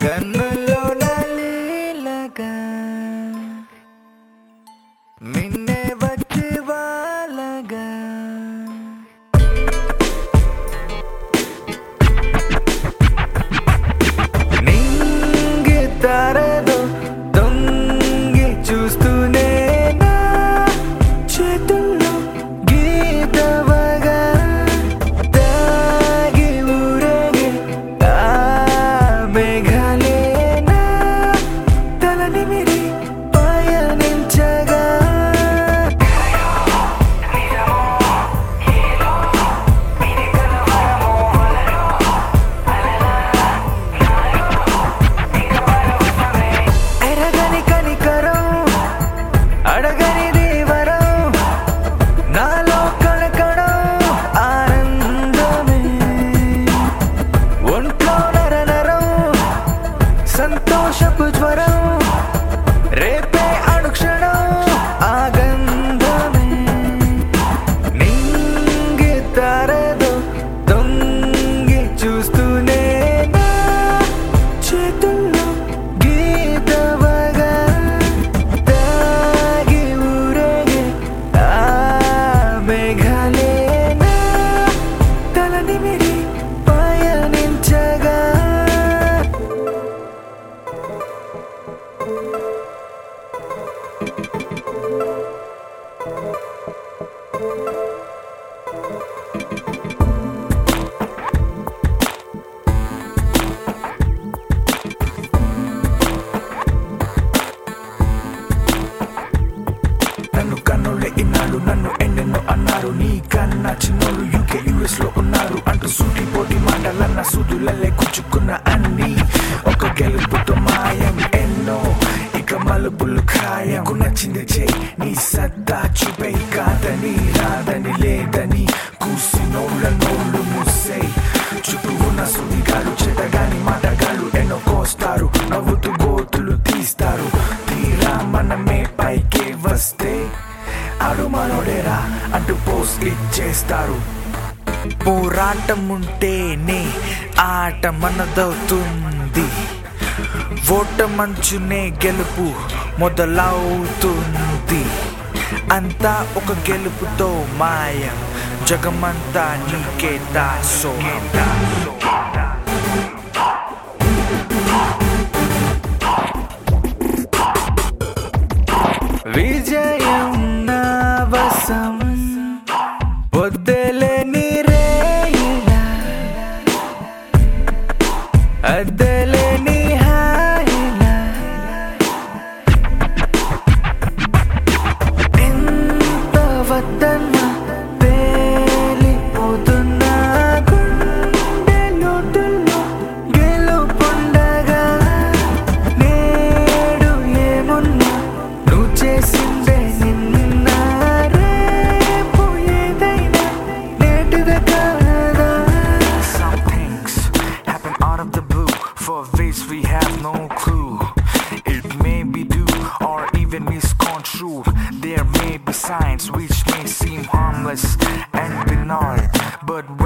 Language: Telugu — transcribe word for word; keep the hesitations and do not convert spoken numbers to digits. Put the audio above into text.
కన్నుల్లో నలీలగా నిన్నే వచ్చి వాళ్ళగా నింగి తారదో దొంగి చూస్తూనే నా చేతుల్లో గీతవగా తాగి ఊరేగే ఆ మేఘాలే నా తలనిమిరి పయనించగా ఎరగని కనికరం అడగని దేవరం నాలో కణకణం ఆనందమే ఒంట్లో నరనరం సంతోషపు జ్వరం రేపే అనుక్షణం ఆగంధమే నింగి తారదో దొంగి చూస్తూనే నా చేతుల్లో గీతవగా తాగి ఊరేగే ఆ మేఘాలే నా తలనిమిరి పయనించగా నన్ను కన్నులే ఇన్నాళ్ళు నన్ను ఎన్నెన్నో అన్నారు నీ కన్నా చిన్నోళ్ళు యూకే యుఎస్ లో ఉన్నారు అంటూ సూటి పోటీ మాటలన్న సూదులల్లే గుచ్చుకున్న అన్ని ఒక గెలుపుతో మాయం ఎన్నో ఇక మలుపులు ఖాయం నచ్చింది చేయి నీ సత్తా చూపే కాదని రాదని లేదని కూసినోళ్ళ నోళ్ళు మూసేయ్ చుట్టూ ఉన్న సుడిగాలు చెడ్డగాని మాటగాళ్ళు ఎన్నో కోస్తారు నవ్వుతూ గోతులు తీస్తారు తీరా మనమే పైకే వస్తే ఆడు మనోడేరా అంటూ పోస్ట్ ఇచ్చేస్తారు పోరాటం ఉంటేనే ఆట మనదవుతుంది ఓటమంచునే గెలుపు మొదలవుతుంది అంతా ఒక గెలుపుతో మాయం జగమంతా నీకే దాసోహం విజయం నా వశం వద్దలేని రేయిలా అద్దలేని హాయిలా ఎంత వద్దన్నా పేలిపోతున్నా గుండె లోతుల్లో గెలుపుండగా నేడు ఏమున్నా నువ్వు చేసిందే నిన్న రేపు ఏదైనా నేటిదే కాదా Some things happen out of the blue, for which we have no clue. It may be due or even misconstrued. There may be signs which may seem harmless and benign, but